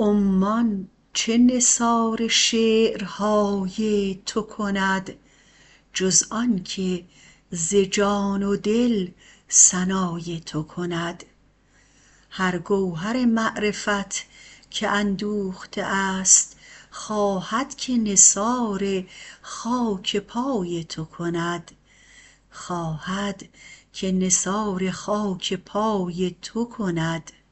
عمان چه نثار شعرهای تو کند جز آن که ز جان و دل ثنای تو کند. هر گوهر معرفت که اندوخته است خواهد که نثار خاک پای تو کند.